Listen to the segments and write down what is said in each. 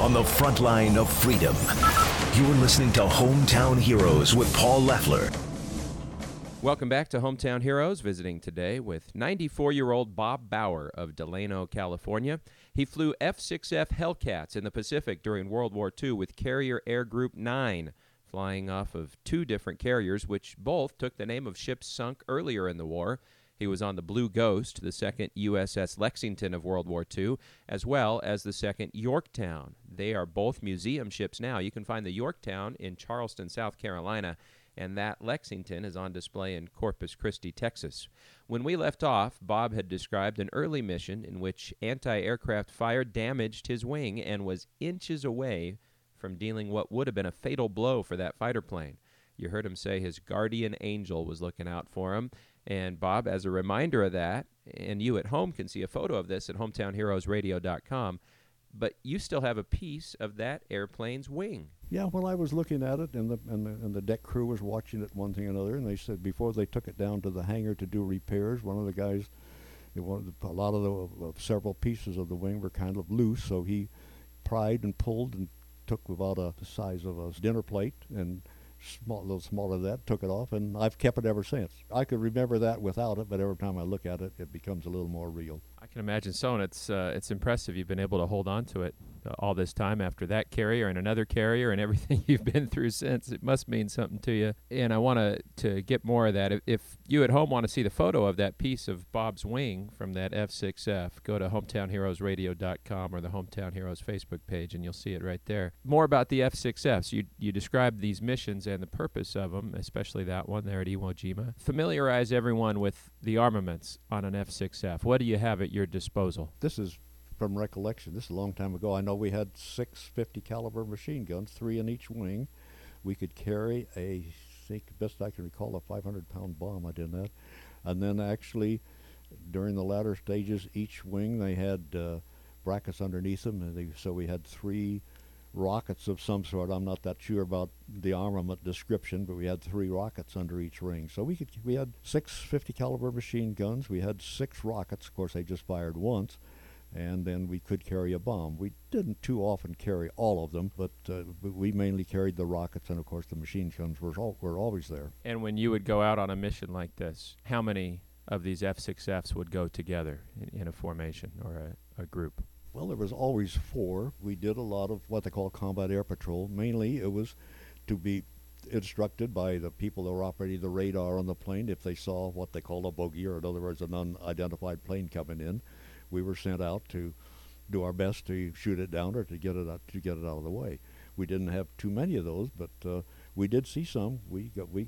on the front line of freedom. You're listening to Hometown Heroes with Paul Leffler. Welcome back to Hometown Heroes, visiting today with 94-year-old Bob Bauer of Delano, California. He flew F-6F Hellcats in the Pacific during World War II with Carrier Air Group 9, flying off of two different carriers, which both took the name of ships sunk earlier in the war. He was on the Blue Ghost, the second USS Lexington of World War II, as well as the second Yorktown. They are both museum ships now. You can find the Yorktown in Charleston, South Carolina, and that Lexington is on display in Corpus Christi, Texas. When we left off, Bob had described an early mission in which anti-aircraft fire damaged his wing and was inches away from dealing what would have been a fatal blow for that fighter plane. You heard him say his guardian angel was looking out for him. And Bob, as a reminder of that, and you at home can see a photo of this at hometownheroesradio.com, but you still have a piece of that airplane's wing. Yeah, well, I was looking at it, and the deck crew was watching it, one thing and another, and they said before they took it down to the hangar to do repairs, one of the guys, several pieces of the wing were kind of loose, so he pried and pulled and took about the size of a dinner plate and a little smaller than that, took it off, and I've kept it ever since. I could remember that without it, but every time I look at it, it becomes a little more real. I can imagine so, and it's impressive you've been able to hold on to it all this time after that carrier and another carrier and everything you've been through since. It must mean something to you. And I want to get more of that. If you at home want to see the photo of that piece of Bob's wing from that F-6F, go to hometownheroesradio.com or the Hometown Heroes Facebook page, and you'll see it right there. More about the F-6Fs. You described these missions and the purpose of them, especially that one there at Iwo Jima. Familiarize everyone with the armaments on an F-6F. What do you have at your disposal? This is from recollection. This is a long time ago. I know we had 6 50 caliber machine guns, 3 in each wing. We could carry best I can recall, a 500-pound bomb. I did that. And then actually, during the latter stages, each wing, they had brackets underneath them. And so we had 3 rockets of some sort. I'm not that sure about the armament description, but we had 3 rockets under each ring. So we had 6 50 caliber machine guns. We had 6 rockets. Of course, they just fired once. And then we could carry a bomb. We didn't too often carry all of them, but we mainly carried the rockets, and of course the machine guns were always there. And when you would go out on a mission like this, how many of these F-6Fs would go together in a formation or a group? Well, there was always 4. We did a lot of what they call combat air patrol. Mainly it was to be instructed by the people that were operating the radar on the plane. If they saw what they call a bogey, or in other words, an unidentified plane coming in, we were sent out to do our best to shoot it down or to get it out of the way. We didn't have too many of those, but we did see some. We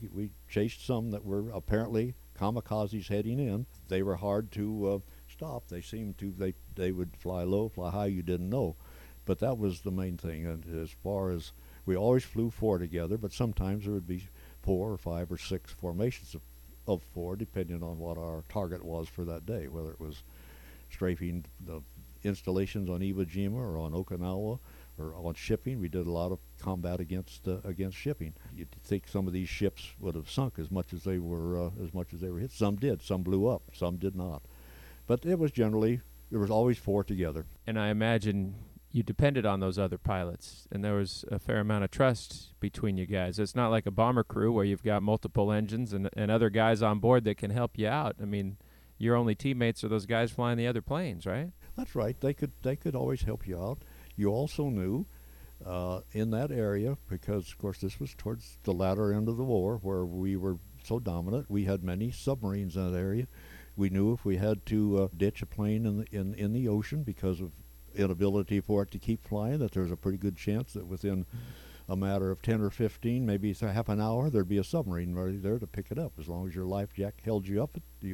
chased some that were apparently kamikazes heading in. They were hard to stop. They seemed to they would fly low, fly high. You didn't know, but that was the main thing. And as far as we always flew 4 together, but sometimes there would be 4 or 5 or 6 formations of 4, depending on what our target was for that day, whether it was strafing the installations on Iwo Jima or on Okinawa or on shipping. We did a lot of combat against shipping. You'd think some of these ships would have sunk as much as they were hit. Some did. Some blew up. Some did not. But there was always 4 together. And I imagine you depended on those other pilots, and there was a fair amount of trust between you guys. It's not like a bomber crew where you've got multiple engines and other guys on board that can help you out. I mean, your only teammates are those guys flying the other planes, right? That's right. They could always help you out. You also knew in that area, because of course this was towards the latter end of the war where we were so dominant. We had many submarines in that area. We knew if we had to ditch a plane in the ocean because of inability for it to keep flying, that there's a pretty good chance that within a matter of 10 or 15, maybe it's a half an hour, there'd be a submarine ready there to pick it up. As long as your life jack held you up,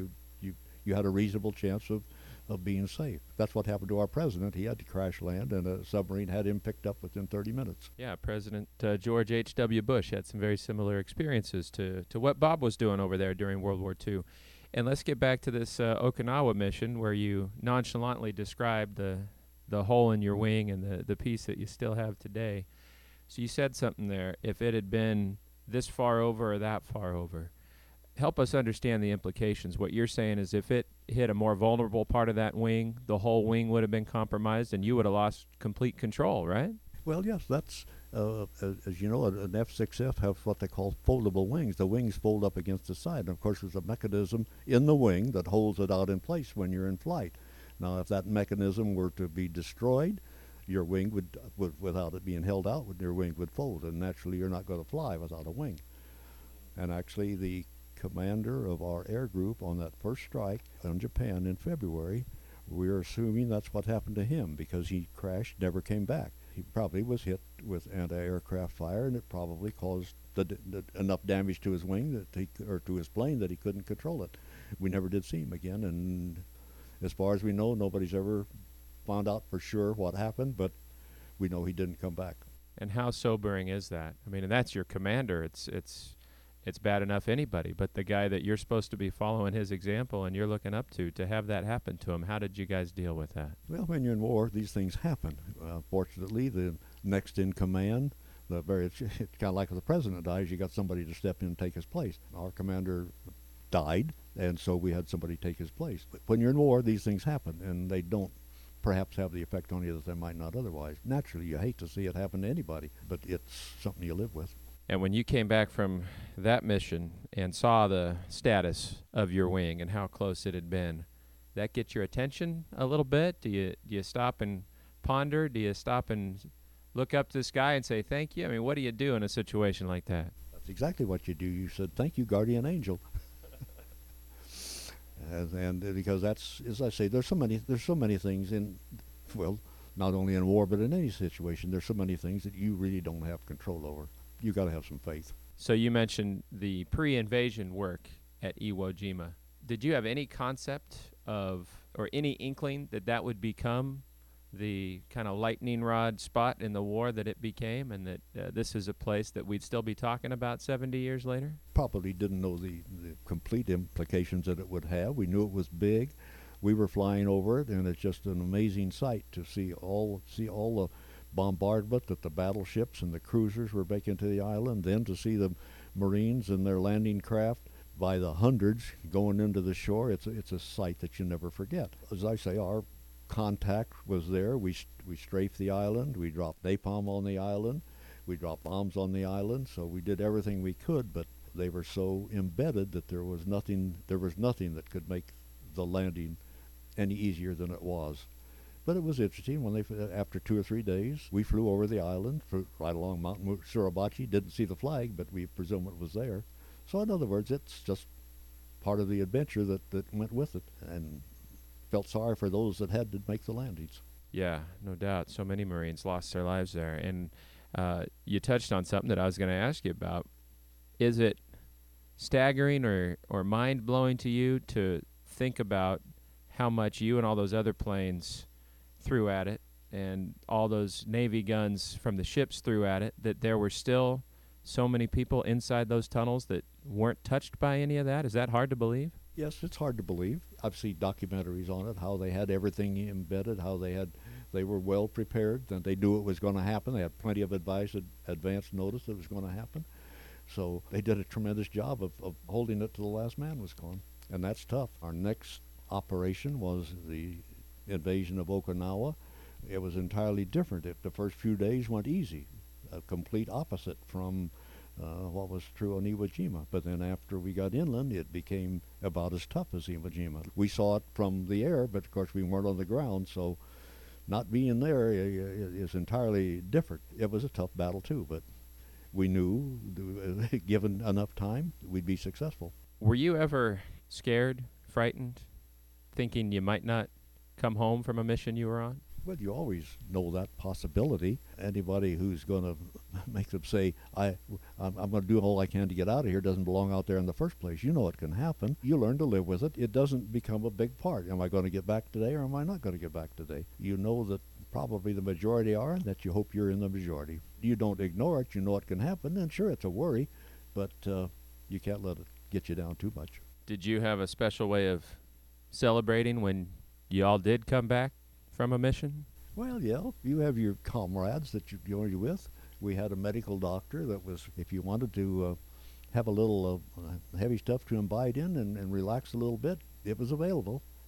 you had a reasonable chance of being safe. That's what happened to our president. He had to crash land, and a submarine had him picked up within 30 minutes. Yeah, President George H.W. Bush had some very similar experiences to what Bob was doing over there during World War II. And let's get back to this Okinawa mission where you nonchalantly described the hole in your wing and the piece that you still have today. So you said something there, if it had been this far over or that far over. Help us understand the implications. What you're saying is if it hit a more vulnerable part of that wing, the whole wing would have been compromised and you would have lost complete control, right? Well, yes, that's as you know, an F-6F have what they call foldable wings. The wings fold up against the side, and of course, there's a mechanism in the wing that holds it out in place when you're in flight. Now, if that mechanism were to be destroyed, your wing without it being held out, your wing would fold, and naturally, you're not going to fly without a wing. And actually, the commander of our air group on that first strike on Japan in February, we're assuming that's what happened to him because he crashed, never came back. He probably was hit with anti-aircraft fire, and it probably caused enough damage to his wing or to his plane that he couldn't control it. We never did see him again, and as far as we know, nobody's ever found out for sure what happened, but we know he didn't come back. And how sobering is that? I mean, and that's your commander. It's bad enough anybody, but the guy that you're supposed to be following his example and you're looking up to have that happen to him, how did you guys deal with that? Well, when you're in war, these things happen. Fortunately, the next in command, it's kind of like if the president dies, you got somebody to step in and take his place. Our commander died, and so we had somebody take his place. But when you're in war, these things happen, and they don't perhaps have the effect on you that they might not otherwise. Naturally, you hate to see it happen to anybody, but it's something you live with. And when you came back from that mission and saw the status of your wing and how close it had been, that get your attention a little bit? Do you stop and ponder? Do you stop and look up to the sky and say thank you? I mean, what do you do in a situation like that? That's exactly what you do. You said, thank you, guardian angel. and because that's, as I say, there's so many things not only in war, but in any situation, there's so many things that you really don't have control over. You got to have some faith. So you mentioned the pre-invasion work at Iwo Jima. Did you have any concept of, or any inkling that would become the kind of lightning rod spot in the war that it became, and that this is a place that we'd still be talking about 70 years later? Probably didn't know the complete implications that it would have. We knew it was big. We were flying over it, and it's just an amazing sight to see all the bombardment that the battleships and the cruisers were making to the island, then to see the Marines and their landing craft by the hundreds going into the shore. It's a sight that you never forget. As I say, our contact was there. We strafed the island. We dropped napalm on the island. We dropped bombs on the island. So we did everything we could, but they were so embedded that there was nothing that could make the landing any easier than it was. But it was interesting when after 2 or 3 days, we flew over the island, right along Mount Suribachi. Didn't see the flag, but we presume it was there. So in other words, it's just part of the adventure that went with it, and felt sorry for those that had to make the landings. Yeah, no doubt. So many Marines lost their lives there. And you touched on something that I was going to ask you about. Is it staggering or mind-blowing to you to think about how much you and all those other planes threw at it, and all those Navy guns from the ships threw at it, that there were still so many people inside those tunnels that weren't touched by any of that? Is that hard to believe? Yes, it's hard to believe. I've seen documentaries on it, how they had everything embedded, how they were well prepared, and they knew it was going to happen. They had plenty of advance notice that it was going to happen. So they did a tremendous job of holding it till the last man was gone, and that's tough. Our next operation was the invasion of Okinawa. It was entirely different. The first few days went easy, a complete opposite from what was true on Iwo Jima. But then after we got inland, it became about as tough as Iwo Jima. We saw it from the air, but of course we weren't on the ground, so not being there is entirely different. It was a tough battle too, but we knew, given enough time, we'd be successful. Were you ever scared, frightened, thinking you might not come home from a mission you were on? Well, you always know that possibility. Anybody who's going to make them say, I'm going to do all I can to get out of here doesn't belong out there in the first place. You know it can happen. You learn to live with it. It doesn't become a big part. Am I going to get back today or am I not going to get back today? You know that probably the majority are, and that you hope you're in the majority. You don't ignore it. You know it can happen. And sure, it's a worry, but you can't let it get you down too much. Did you have a special way of celebrating when you all did come back from a mission? Well, yeah, you have your comrades that you're with. We had a medical doctor that was, if you wanted to have a little heavy stuff to imbibe in and relax a little bit, it was available.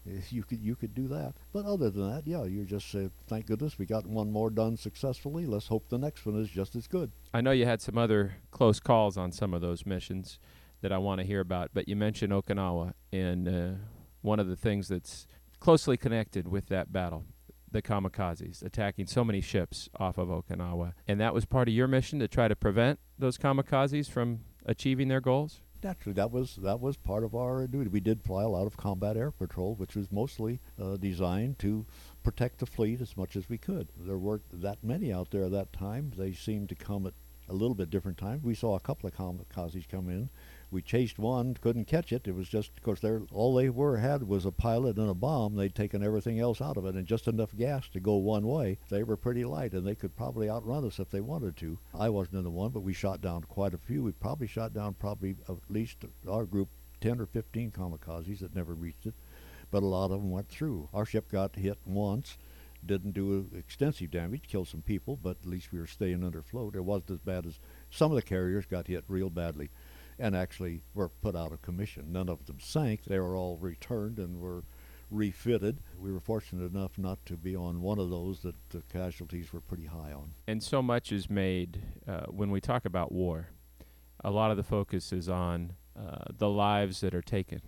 You could do that. But other than that, yeah, you just say, thank goodness we got one more done successfully. Let's hope the next one is just as good. I know you had some other close calls on some of those missions that I want to hear about, but you mentioned Okinawa, and one of the things that's closely connected with that battle, the kamikazes attacking so many ships off of Okinawa. And that was part of your mission, to try to prevent those kamikazes from achieving their goals? Naturally, that was part of our duty. We did fly a lot of combat air patrol, which was mostly designed to protect the fleet as much as we could. There weren't that many out there at that time. They seemed to come at a little bit different times. We saw a couple of kamikazes come in. We chased one, couldn't catch it. It was just, of course, all they had was a pilot and a bomb. They'd taken everything else out of it and just enough gas to go one way. They were pretty light, and they could probably outrun us if they wanted to. I wasn't in the one, but we shot down quite a few. We probably shot down at least our group 10 or 15 kamikazes that never reached it, but a lot of them went through. Our ship got hit once. Didn't do extensive damage, killed some people, but at least we were staying under float. It wasn't as bad as some of the carriers got hit real badly and actually were put out of commission. None of them sank. They were all returned and were refitted. We were fortunate enough not to be on one of those that the casualties were pretty high on. And so much is made, when we talk about war, a lot of the focus is on the lives that are taken.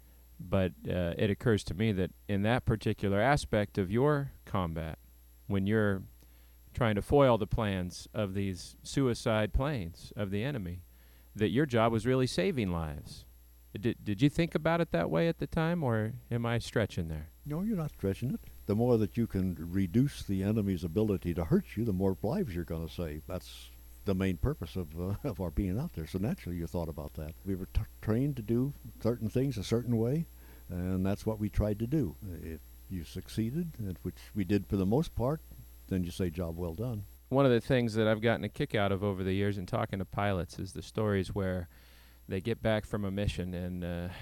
But it occurs to me that in that particular aspect of your combat, when you're trying to foil the plans of these suicide planes of the enemy, that your job was really saving lives. Did you think about it that way at the time, or am I stretching there? No, you're not stretching it. The more that you can reduce the enemy's ability to hurt you, the more lives you're going to save. That's the main purpose of our being out there. So naturally you thought about that. We were trained to do certain things a certain way, and that's what we tried to do. If you succeeded, which we did for the most part, then you say job well done. One of the things that I've gotten a kick out of over the years in talking to pilots is the stories where they get back from a mission and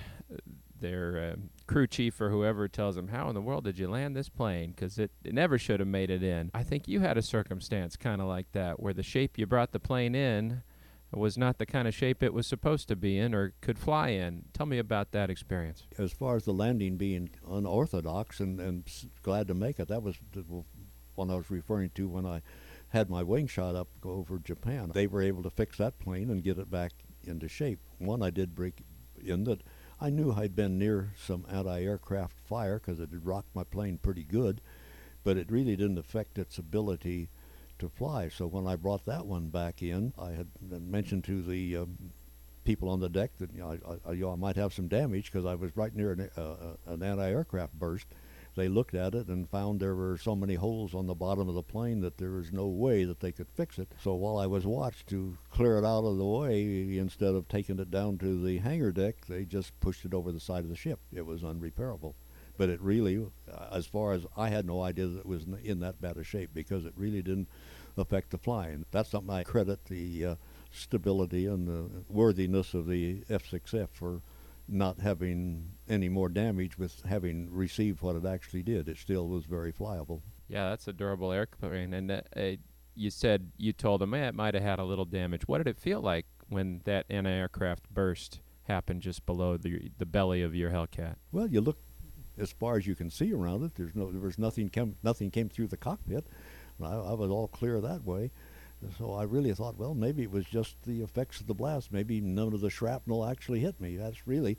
their crew chief or whoever tells them, how in the world did you land this plane? Because it never should have made it in. I think you had a circumstance kind of like that, where the shape you brought the plane in was not the kind of shape it was supposed to be in or could fly in. Tell me about that experience. As far as the landing being unorthodox and glad to make it, that was the one I was referring to when I had my wing shot up go over Japan. They were able to fix that plane and get it back into shape. One I did break in that I knew I'd been near some anti-aircraft fire because it had rocked my plane pretty good, but it really didn't affect its ability to fly. So when I brought that one back in, I had mentioned to the people on the deck that I might have some damage because I was right near an anti-aircraft burst. They looked at it and found there were so many holes on the bottom of the plane that there was no way that they could fix it. So while I was watched to clear it out of the way, instead of taking it down to the hangar deck, they just pushed it over the side of the ship. It was unrepairable. But it really, as far as I had no idea that it was in that bad a shape, because it really didn't affect the flying. That's something I credit the stability and the worthiness of the F6F for not having any more damage with having received what it actually did. It still was very flyable. Yeah, that's a durable airplane. And you said you told them, it might have had a little damage. What did it feel like when that anti-aircraft burst happened just below the belly of your Hellcat? Well, you look as far as you can see around it. There was nothing came through the cockpit. I was all clear that way. So I really thought, well, maybe it was just the effects of the blast. Maybe none of the shrapnel actually hit me. That's really,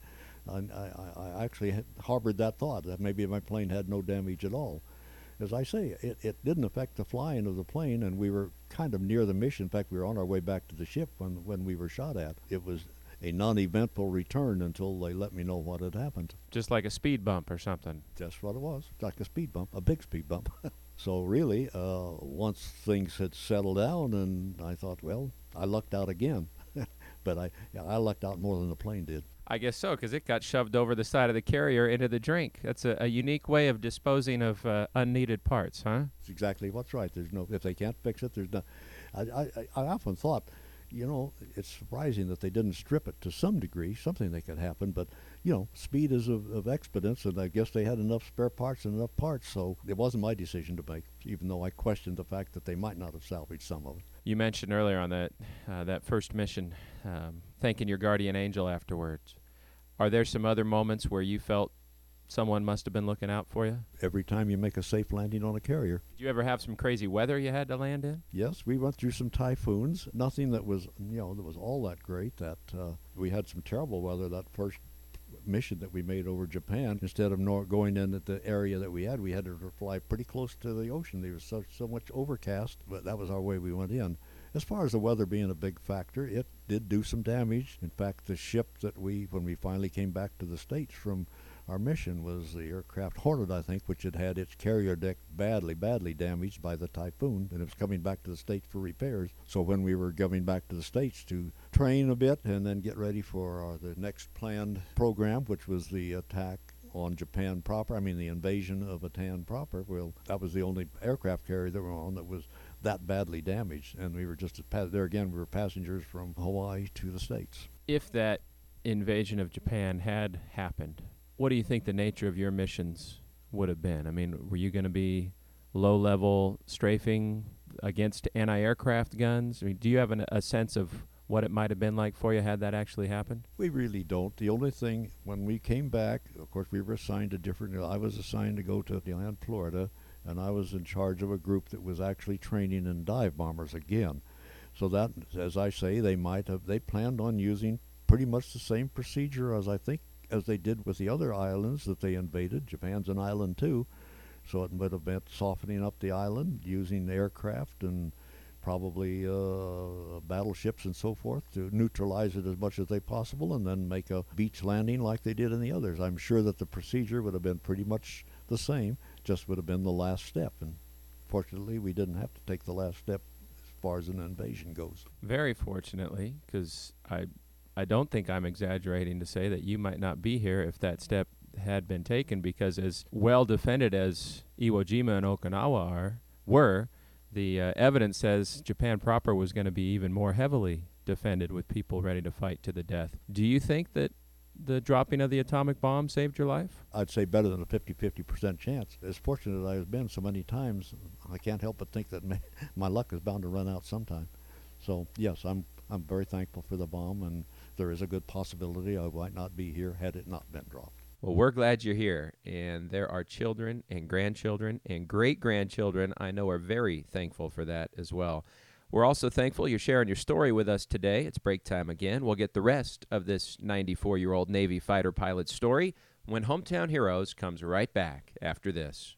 I actually harbored that thought, that maybe my plane had no damage at all. As I say, it didn't affect the flying of the plane, and we were kind of near the mission. In fact, we were on our way back to the ship when we were shot at. It was a non-eventful return until they let me know what had happened. Just like a speed bump or something. Just what it was, like a speed bump, a big speed bump. So really, once things had settled down, and I thought, well, I lucked out again. But I lucked out more than the plane did. I guess so, because it got shoved over the side of the carrier into the drink. That's a unique way of disposing of unneeded parts, huh? That's exactly what's right. There's no, if they can't fix it, there's no. I often thought, it's surprising that they didn't strip it to some degree, something that could happen, but, speed is of expedience, and I guess they had enough spare parts and enough parts, so it wasn't my decision to make, even though I questioned the fact that they might not have salvaged some of it. You mentioned earlier on that first mission, thanking your guardian angel afterwards. Are there some other moments where you felt someone must have been looking out for you? Every time you make a safe landing on a carrier. Did you ever have some crazy weather you had to land in? Yes, we went through some typhoons. Nothing that was, that was all that great. That we had some terrible weather that first mission that we made over Japan. Instead of going in at the area that we had to fly pretty close to the ocean. There was so much overcast, but that was our way we went in. As far as the weather being a big factor, it did do some damage. In fact, the ship that when we finally came back to the States from our mission was the aircraft Hornet, I think, which had had its carrier deck badly damaged by the typhoon, and it was coming back to the States for repairs. So when we were coming back to the States to train a bit and then get ready for the next planned program, which was the attack on Japan proper, the invasion of Bataan proper, well, that was the only aircraft carrier that we were on that was that badly damaged, and we were just there again. We were passengers from Hawaii to the States. If that invasion of Japan had happened, what do you think the nature of your missions would have been? Were you going to be low-level strafing against anti-aircraft guns? Do you have a sense of what it might have been like for you had that actually happened? We really don't. The only thing, when we came back, of course, we were assigned to different. I was assigned to go to DeLand, Florida, and I was in charge of a group that was actually training in dive bombers again. So that, as I say, they planned on using pretty much the same procedure as they did with the other islands that they invaded. Japan's an island too, so it would have meant softening up the island, using aircraft and probably battleships and so forth to neutralize it as much as they possible, and then make a beach landing like they did in the others. I'm sure that the procedure would have been pretty much the same, just would have been the last step. And fortunately, we didn't have to take the last step as far as an invasion goes. Very fortunately, because I don't think I'm exaggerating to say that you might not be here if that step had been taken, because as well defended as Iwo Jima and Okinawa were, the evidence says Japan proper was going to be even more heavily defended with people ready to fight to the death. Do you think that the dropping of the atomic bomb saved your life? I'd say better than a 50% chance. As fortunate as I've been so many times, I can't help but think that my luck is bound to run out sometime. So yes, I'm very thankful for the bomb, and there is a good possibility I might not be here had it not been dropped. Well, we're glad you're here, and there are children and grandchildren and great-grandchildren I know are very thankful for that as well. We're also thankful you're sharing your story with us today. It's break time again. We'll get the rest of this 94-year-old Navy fighter pilot's story when Hometown Heroes comes right back after this.